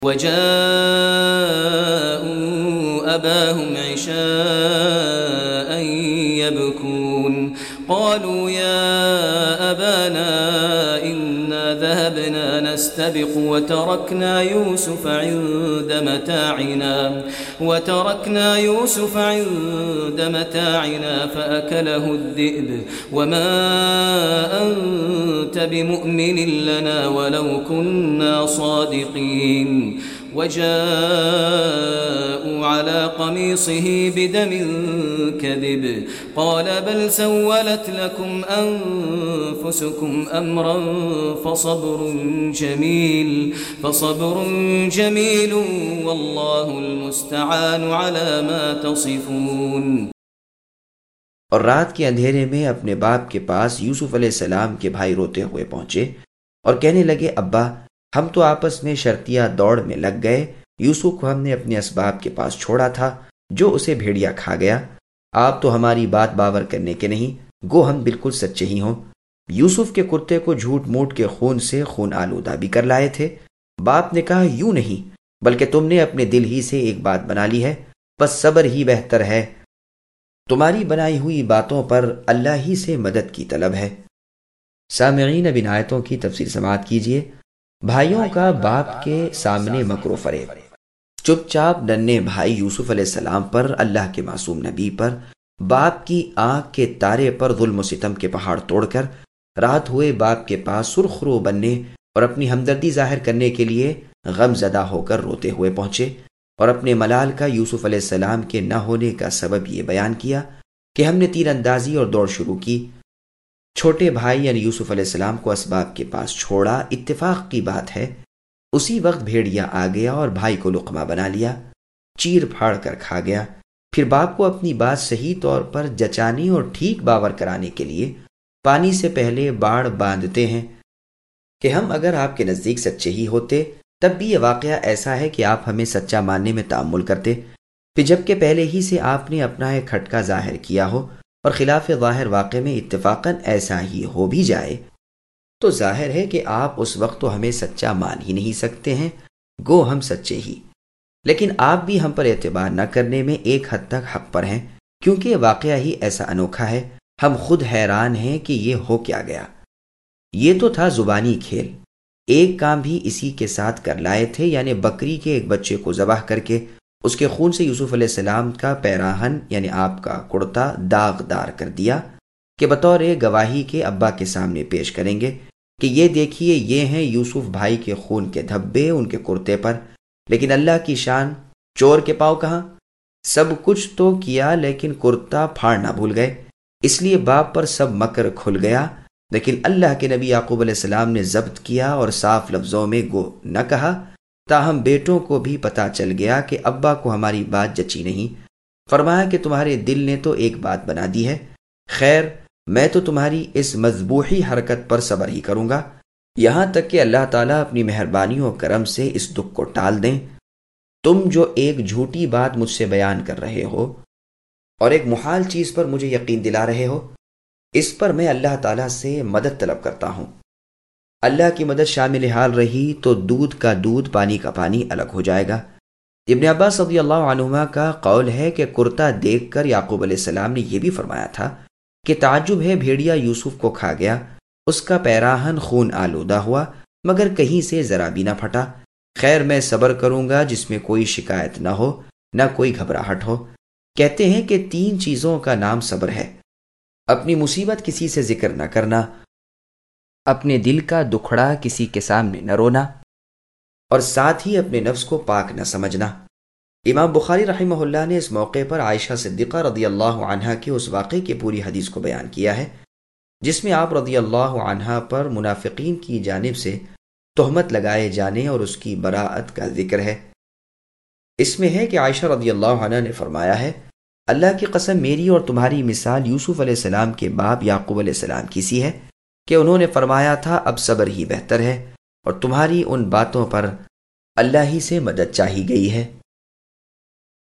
وجاءوا أباهم عشاء يبكون قالوا يا أبانا إنا ذهبنا نستبق وتركنا يوسف عند متاعنا فأكله الذئب وما أنت بمؤمن لنا ولو كنا صادقين وجاءوا على قميصه بدم كذب قال بل سولت لكم أنفسكم أمرا فصبر جميل والله المستعان على ما تصفون۔ اور رات کے اندھیرے میں اپنے باپ کے پاس یوسف علیہ السلام کے بھائی روتے ہوئے پہنچے اور کہنے لگے ابا ہم تو آپس میں شرطیہ دوڑ میں لگ گئے، یوسف کو ہم نے اپنے اسباب کے پاس چھوڑا تھا جو اسے بھیڑیا کھا گیا، آپ تو ہماری بات باور کرنے کے نہیں، گو ہم بالکل سچے ہی ہوں۔ یوسف کے کرتے کو جھوٹ موٹ کے خون سے خون آلودہ بھی کر لائے تھے۔ باپ نے کہا یوں نہیں بلکہ تم نے اپنے دل ہی سے ایک بات بنا لی ہے، بس صبر ہی بہتر ہے، تمہاری بنائی ہوئی باتوں پر اللہ ہی سے مدد کی طلب ہے۔ سامعین اب ان آیتوں کی تفسیر سماعت کیجیے۔ بھائیوں کا باپ کے سامنے مکر و فریب۔ چپ چاپ ننھے بھائی یوسف علیہ السلام پر، اللہ کے معصوم نبی پر، باپ کی آنکھ کے تارے پر ظلم و ستم کے پہاڑ توڑ کر رات ہوئے باپ کے پاس سرخ رو بننے اور اپنی ہمدردی ظاہر کرنے کے لیے غم زدہ ہو کر روتے ہوئے پہنچے اور اپنے ملال کا یوسف علیہ السلام کے نہ ہونے کا سبب یہ بیان کیا کہ ہم نے تیر اندازی اور دوڑ شروع کی، چھوٹے بھائی یعنی یوسف علیہ السلام کو اسباب کے پاس چھوڑا، اتفاق کی بات ہے اسی وقت بھیڑیا آ گیا اور بھائی کو لقمہ بنا لیا، چیر پھاڑ کر کھا گیا۔ پھر باپ کو اپنی بات صحیح طور پر جچانے اور ٹھیک باور کرانے کے لیے پانی سے پہلے باڑ باندھتے ہیں کہ ہم اگر آپ کے نزدیک سچے ہی ہوتے تب بھی یہ واقعہ ایسا ہے کہ آپ ہمیں سچا ماننے میں تعامل کرتے، پھر جبکہ پہلے ہی سے آپ نے اپنا ایک کھٹکا ظاہر کیا ہو اور خلاف ظاہر واقع میں اتفاقاً ایسا ہی ہو بھی جائے تو ظاہر ہے کہ آپ اس وقت تو ہمیں سچا مان ہی نہیں سکتے ہیں، گو ہم سچے ہی۔ لیکن آپ بھی ہم پر اعتبار نہ کرنے میں ایک حد تک حق پر ہیں، کیونکہ یہ واقعہ ہی ایسا انوکھا ہے، ہم خود حیران ہیں کہ یہ ہو کیا گیا۔ یہ تو تھا زبانی کھیل، ایک کام بھی اسی کے ساتھ کر لائے تھے، یعنی بکری کے ایک بچے کو ذبح کر کے اس کے خون سے یوسف علیہ السلام کا پیراہن یعنی آپ کا کرتا داغدار کر دیا کہ بطور گواہی کے ابا کے سامنے پیش کریں گے کہ یہ دیکھیے یہ ہیں یوسف بھائی کے خون کے دھبے ان کے کرتے پر۔ لیکن اللہ کی شان، چور کے پاؤں کہاں، سب کچھ تو کیا لیکن کرتا پھاڑنا بھول گئے، اس لیے باپ پر سب مکر کھل گیا۔ لیکن اللہ کے نبی یعقوب علیہ السلام نے ضبط کیا اور صاف لفظوں میں گو نہ کہا، تاہم بیٹوں کو بھی پتہ چل گیا کہ ابا کو ہماری بات جچی نہیں۔ فرمایا کہ تمہارے دل نے تو ایک بات بنا دی ہے، خیر میں تو تمہاری اس مذبوحی حرکت پر صبر ہی کروں گا یہاں تک کہ اللہ تعالیٰ اپنی مہربانی و کرم سے اس دکھ کو ٹال دیں۔ تم جو ایک جھوٹی بات مجھ سے بیان کر رہے ہو اور ایک محال چیز پر مجھے یقین دلا رہے ہو، اس پر میں اللہ تعالیٰ سے مدد طلب کرتا ہوں۔ اللہ کی مدد شامل حال رہی تو دودھ کا دودھ پانی کا پانی الگ ہو جائے گا۔ ابن عباس رضی اللہ عنہما کا قول ہے کہ کرتا دیکھ کر یعقوب علیہ السلام نے یہ بھی فرمایا تھا کہ تعجب ہے بھیڑیا یوسف کو کھا گیا، اس کا پیراہن خون آلودہ ہوا مگر کہیں سے ذرا بھی نہ پھٹا، خیر میں صبر کروں گا جس میں کوئی شکایت نہ ہو نہ کوئی گھبراہٹ ہو۔ کہتے ہیں کہ 3 چیزوں کا نام صبر ہے، اپنی مصیبت کسی سے ذکر نہ کرنا، اپنے دل کا دکھڑا کسی کے سامنے نہ رونا، اور ساتھ ہی اپنے نفس کو پاک نہ سمجھنا۔ امام بخاری رحمہ اللہ نے اس موقع پر عائشہ صدیقہ رضی اللہ عنہا کے اس واقعے کی پوری حدیث کو بیان کیا ہے جس میں آپ رضی اللہ عنہا پر منافقین کی جانب سے تہمت لگائے جانے اور اس کی براءت کا ذکر ہے۔ اس میں ہے کہ عائشہ رضی اللہ عنہا نے فرمایا ہے، اللہ کی قسم میری اور تمہاری مثال یوسف علیہ السلام کے باپ یعقوب علیہ السلام کی سی ہے کہ انہوں نے فرمایا تھا اب صبر ہی بہتر ہے، اور تمہاری ان باتوں پر اللہ ہی سے مدد چاہی گئی ہے۔